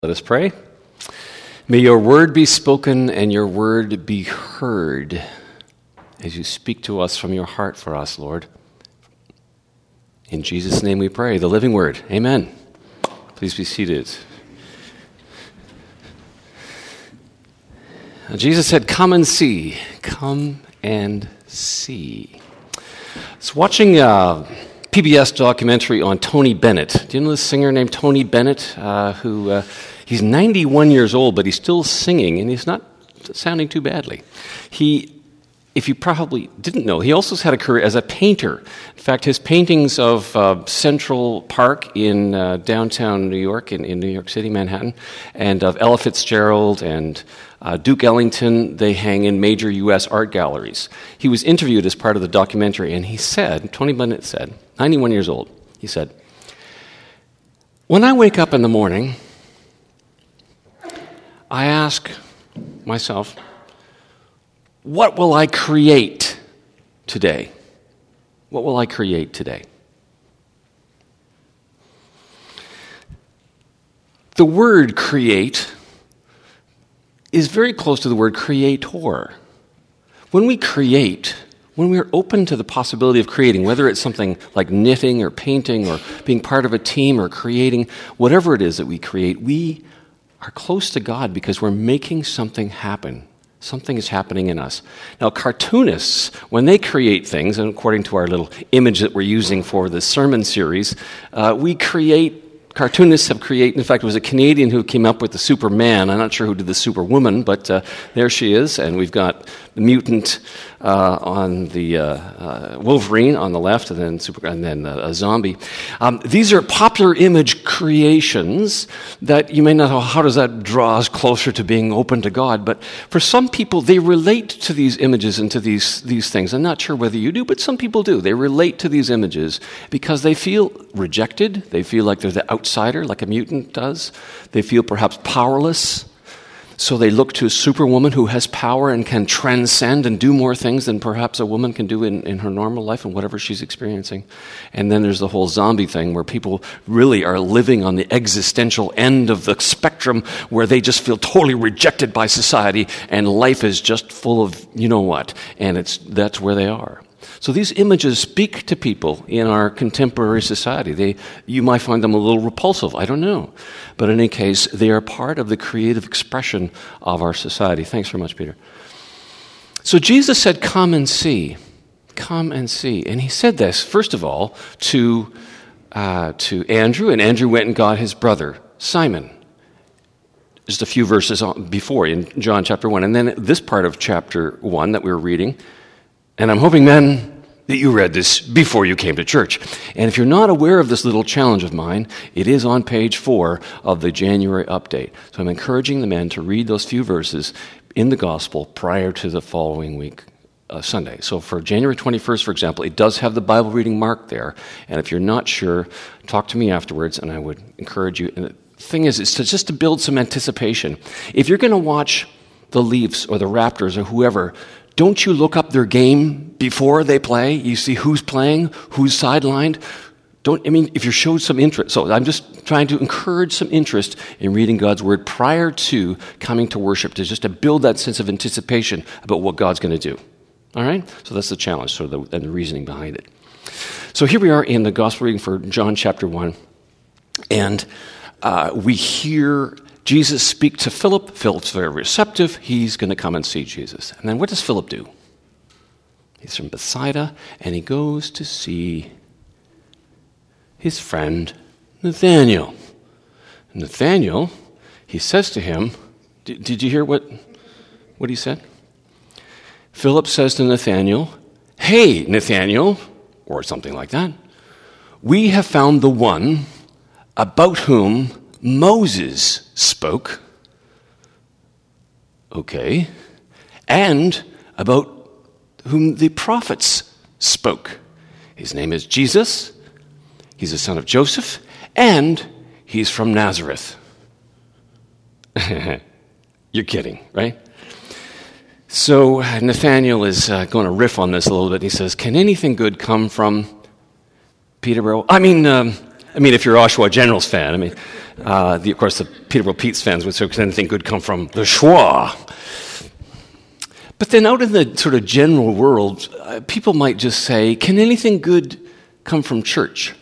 Let us pray. May your word be spoken and your word be heard as you speak to us from your heart for us, Lord. In Jesus' name we pray, the living word. Amen. Please be seated. Jesus said, "Come and see. Come and see." I was watching a PBS documentary on Tony Bennett. Do you know this singer named Tony Bennett who... He's 91 years old, but he's still singing, and he's not sounding too badly. If you probably didn't know, he also had a career as a painter. In fact, his paintings of Central Park in downtown New York, in New York City, Manhattan, and of Ella Fitzgerald and Duke Ellington, they hang in major U.S. art galleries. He was interviewed as part of the documentary, and he said, Tony Bennett said, 91 years old, he said, "When I wake up in the morning, I ask myself, what will I create today? What will I create today?" The word create is very close to the word creator. When we create, when we're open to the possibility of creating, whether it's something like knitting or painting or being part of a team or creating, whatever it is that we create, we are close to God because we're making something happen. Something is happening in us. Now, cartoonists, when they create things, and according to our little image that we're using for the sermon series, cartoonists have created, in fact, it was a Canadian who came up with the Superman. I'm not sure who did the Superwoman, but there she is, and we've got the mutant on the Wolverine on the left, and then a zombie. These are popular image creations that you may not know, how does that draw us closer to being open to God? But for some people, they relate to these images and to these things. I'm not sure whether you do, but some people do. They relate to these images because they feel rejected. They feel like they're the outsider, like a mutant does. They feel perhaps powerless. So they look to a superwoman who has power and can transcend and do more things than perhaps a woman can do in her normal life and whatever she's experiencing. And then there's the whole zombie thing where people really are living on the existential end of the spectrum where they just feel totally rejected by society and life is just full of you know what. And that's where they are. So these images speak to people in our contemporary society. You might find them a little repulsive, I don't know. But in any case, they are part of the creative expression of our society. Thanks very much, Peter. So Jesus said, "Come and see. Come and see." And he said this, first of all, to Andrew, and Andrew went and got his brother, Simon. Just a few verses before in John chapter 1. And then this part of chapter 1 that we were reading. And I'm hoping, men, that you read this before you came to church. And if you're not aware of this little challenge of mine, it is on page 4 of the January update. So I'm encouraging the men to read those few verses in the gospel prior to the following week, Sunday. So for January 21st, for example, it does have the Bible reading marked there. And if you're not sure, talk to me afterwards, and I would encourage you. And the thing is, it's just to build some anticipation. If you're going to watch the Leafs or the Raptors or whoever, don't you look up their game before they play? You see who's playing, who's sidelined. If you're showed some interest. So I'm just trying to encourage some interest in reading God's word prior to coming to worship, just to build that sense of anticipation about what God's going to do. All right? So that's the challenge, and the reasoning behind it. So here we are in the gospel reading for John chapter 1. And we hear Jesus speak to Philip. Philip's very receptive. He's going to come and see Jesus. And then what does Philip do? He's from Bethsaida, and he goes to see his friend Nathanael. Nathanael, he says to him, did you hear what he said? Philip says to Nathanael, "Hey, Nathanael," or something like that, "we have found the one about whom Moses spoke," okay, "and about whom the prophets spoke. His name is Jesus. He's the son of Joseph, and he's from Nazareth." You're kidding, right? So Nathanael is going to riff on this a little bit. He says, "Can anything good come from Peterborough? I mean, if you're an Oshawa Generals fan, I mean, of course, the Peterborough Petes fans would say, can anything good come from the Schwa? But then out in the sort of general world, people might just say, can anything good come from church?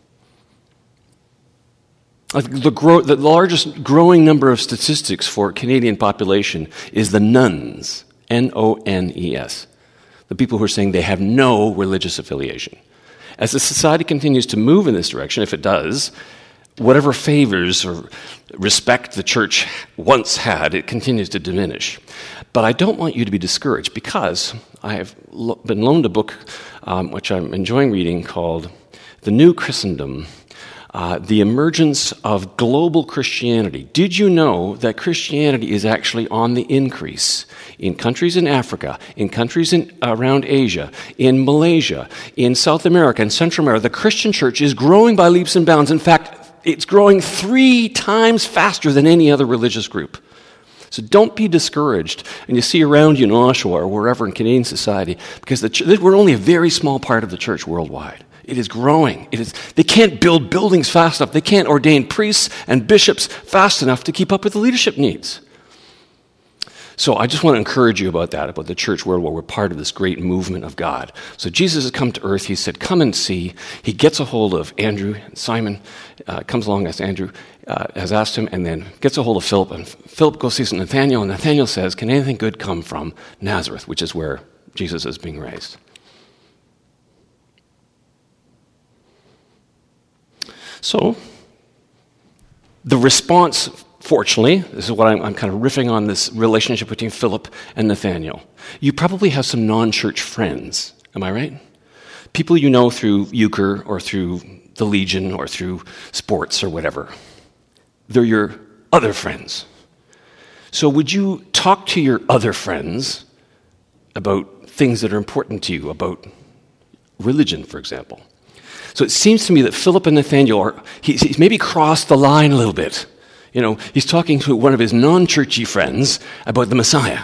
Like the largest growing number of statistics for Canadian population is the nones, N-O-N-E-S, the people who are saying they have no religious affiliation. As the society continues to move in this direction, if it does, whatever favors or respect the church once had, it continues to diminish. But I don't want you to be discouraged, because I have been loaned a book which I'm enjoying reading called The New Christendom, The Emergence of Global Christianity. Did you know that Christianity is actually on the increase in countries in Africa, in countries around Asia, in Malaysia, in South America, and Central America? The Christian church is growing by leaps and bounds. In fact, it's growing 3 times faster than any other religious group. So don't be discouraged, and you see around you in Oshawa or wherever in Canadian society, because we're only a very small part of the church worldwide. It is growing. They can't build buildings fast enough. They can't ordain priests and bishops fast enough to keep up with the leadership needs. So I just want to encourage you about that, about the church world where we're part of this great movement of God. So Jesus has come to earth. He said, come and see. He gets a hold of Andrew. Simon comes along as Andrew has asked him, and then gets a hold of Philip. And Philip goes sees Nathanael, and Nathanael says, can anything good come from Nazareth, which is where Jesus is being raised. So the response, fortunately, this is what I'm kind of riffing on, this relationship between Philip and Nathanael. You probably have some non-church friends, am I right? People you know through Euchre or through the Legion or through sports or whatever. They're your other friends. So would you talk to your other friends about things that are important to you, about religion, for example? So it seems to me that Philip and Nathanael he's maybe crossed the line a little bit. You know, he's talking to one of his non-churchy friends about the Messiah.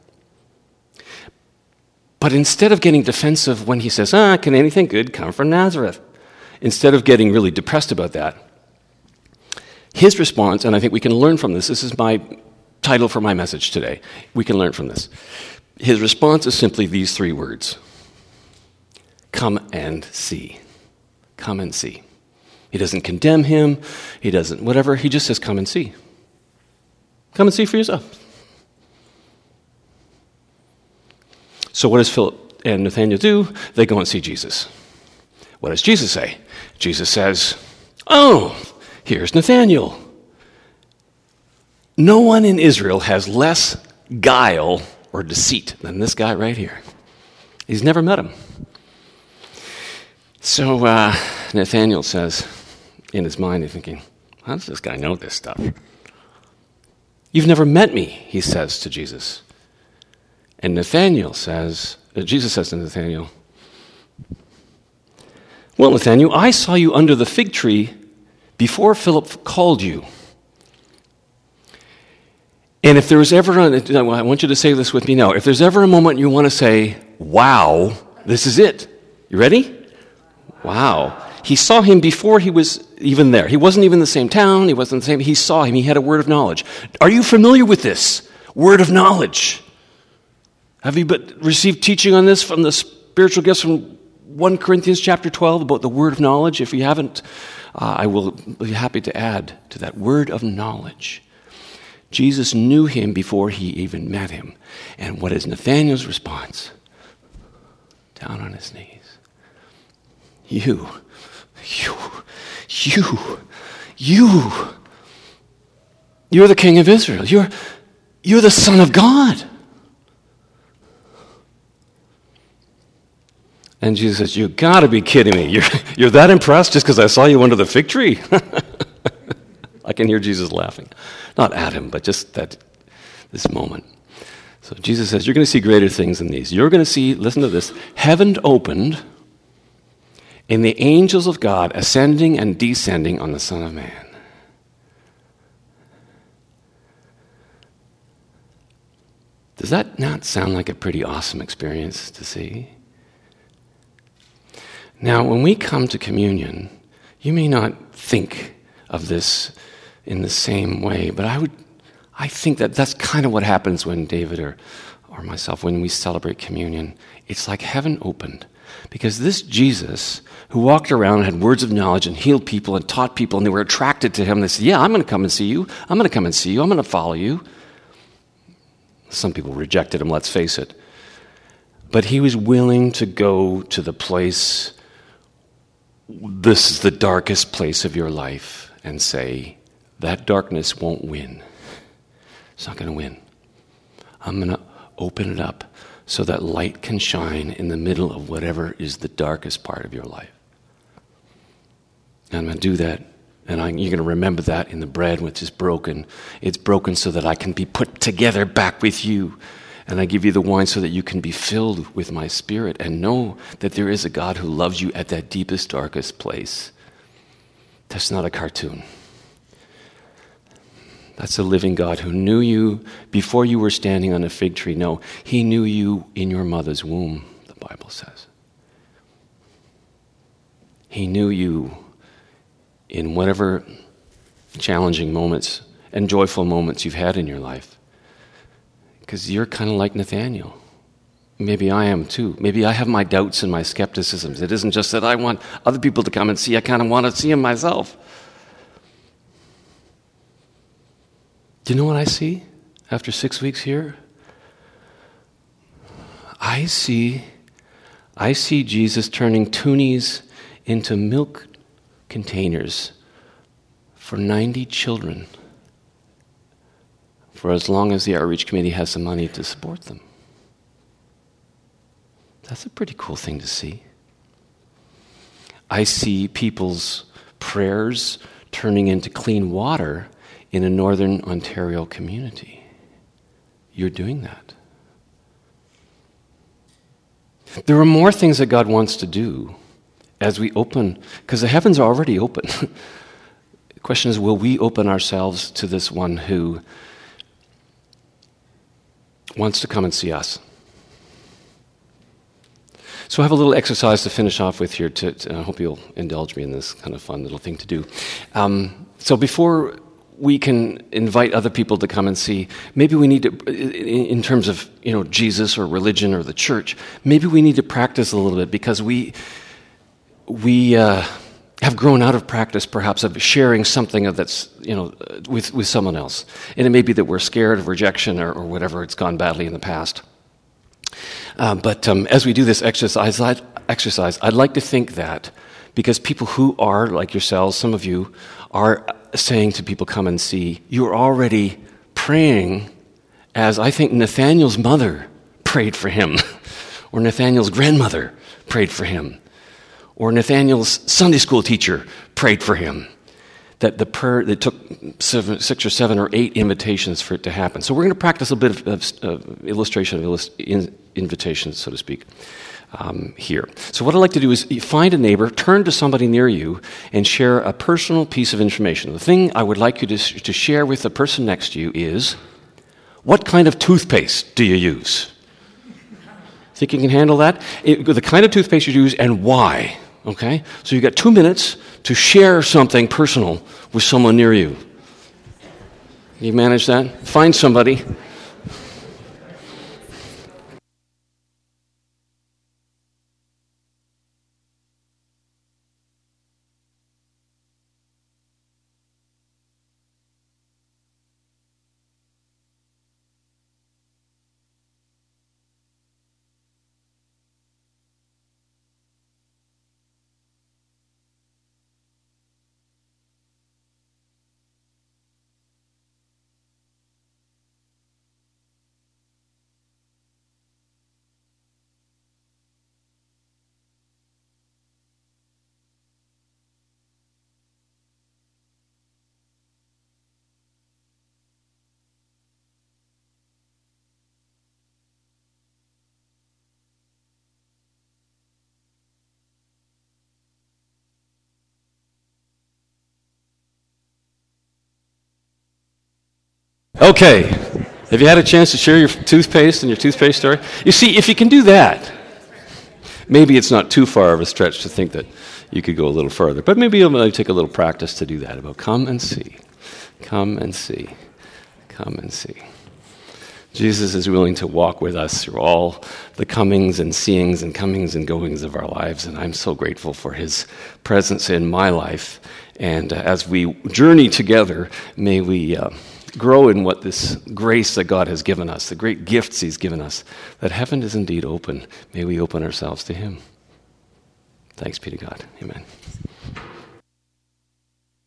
But instead of getting defensive when he says, can anything good come from Nazareth? Instead of getting really depressed about that, his response, and I think we can learn from this is my title for my message today. We can learn from this. His response is simply these 3 words. Come and see. Come and see. He doesn't condemn him. He doesn't whatever. He just says, come and see. Come and see for yourself. So what does Philip and Nathanael do? They go and see Jesus. What does Jesus say? Jesus says, here's Nathanael. No one in Israel has less guile or deceit than this guy right here. He's never met him. So Nathanael says, in his mind, he's thinking, how does this guy know this stuff? You've never met me, he says to Jesus. And Jesus says to Nathanael, well, Nathanael, I saw you under the fig tree before Philip called you. And if there was ever, I want you to say this with me now, if there's ever a moment you want to say, wow, this is it. You ready? Wow. He saw him before he was even there. He wasn't even in the same town. He saw him. He had a word of knowledge. Are you familiar with this word of knowledge? Have you received teaching on this from the spiritual gifts from 1 Corinthians chapter 12 about the word of knowledge? If you haven't, I will be happy to add to that word of knowledge. Jesus knew him before he even met him. And what is Nathanael's response? Down on his knees. You're the King of Israel. You're the Son of God. And Jesus says, you got to be kidding me. You're that impressed just because I saw you under the fig tree? I can hear Jesus laughing. Not at him, but just this moment. So Jesus says, you're going to see greater things than these. You're going to see, listen to this, heaven opened and the angels of God ascending and descending on the Son of Man. Does that not sound like a pretty awesome experience to see? Now, when we come to communion, You may not think of this in the same way, but I think that that's kind of what happens when David or myself, when we celebrate communion. It's like heaven opened. Because this Jesus, who walked around and had words of knowledge and healed people and taught people, and they were attracted to him, they said, yeah, I'm going to come and see you. I'm going to come and see you. I'm going to follow you. Some people rejected him, let's face it. But he was willing to go to the place, this is the darkest place of your life, and say, that darkness won't win. It's not going to win. I'm going to open it up so that light can shine in the middle of whatever is the darkest part of your life. And I'm going to do that, and you're going to remember that in the bread which is broken. It's broken so that I can be put together back with you. And I give you the wine so that you can be filled with my Spirit and know that there is a God who loves you at that deepest, darkest place. That's not a cartoon. That's a living God who knew you before you were standing on a fig tree. No, he knew you in your mother's womb, the Bible says. He knew you in whatever challenging moments and joyful moments you've had in your life. Because you're kind of like Nathaniel. Maybe I am too. Maybe I have my doubts and my skepticisms. It isn't just that I want other people to come and see. I kind of want to see him myself. Do you know what I see after 6 weeks here? I see Jesus turning toonies into milk containers for 90 children for as long as the outreach committee has the money to support them. That's a pretty cool thing to see. I see people's prayers turning into clean water in a Northern Ontario community. You're doing that. There are more things that God wants to do as we open, because the heavens are already open. The question is, will we open ourselves to this one who wants to come and see us? So I have a little exercise to finish off with here. I hope you'll indulge me in this kind of fun little thing to do. So before we can invite other people to come and see, maybe we need to, in terms of Jesus or religion or the church, maybe we need to practice a little bit, because we have grown out of practice, perhaps, of sharing something that's with someone else, and it may be that we're scared of rejection or whatever. It's gone badly in the past. But as we do this exercise, I'd like to think that because people who are like yourselves, some of you are saying to people, come and see, you're already praying as I think Nathaniel's mother prayed for him, or Nathaniel's grandmother prayed for him, or Nathaniel's Sunday school teacher prayed for him. That the prayer, it took 6 or 7 or 8 invitations for it to happen. So we're going to practice a bit of illustration of invitations, so to speak, here. So what I'd like to do is find a neighbor, turn to somebody near you, and share a personal piece of information. The thing I would like you to share with the person next to you is, what kind of toothpaste do you use? Think you can handle that? The kind of toothpaste you use and why. Okay? So you've got 2 minutes to share something personal with someone near you. Can you manage that? Find somebody. Okay, have you had a chance to share your toothpaste and your toothpaste story? You see, if you can do that, maybe it's not too far of a stretch to think that you could go a little further. But maybe it'll take a little practice to do that, about come and see. Come and see. Come and see. Jesus is willing to walk with us through all the comings and seeings and comings and goings of our lives, and I'm so grateful for his presence in my life. And as we journey together, may we grow in what this grace that God has given us, the great gifts he's given us, that heaven is indeed open. May we open ourselves to him. Thanks be to God. Amen.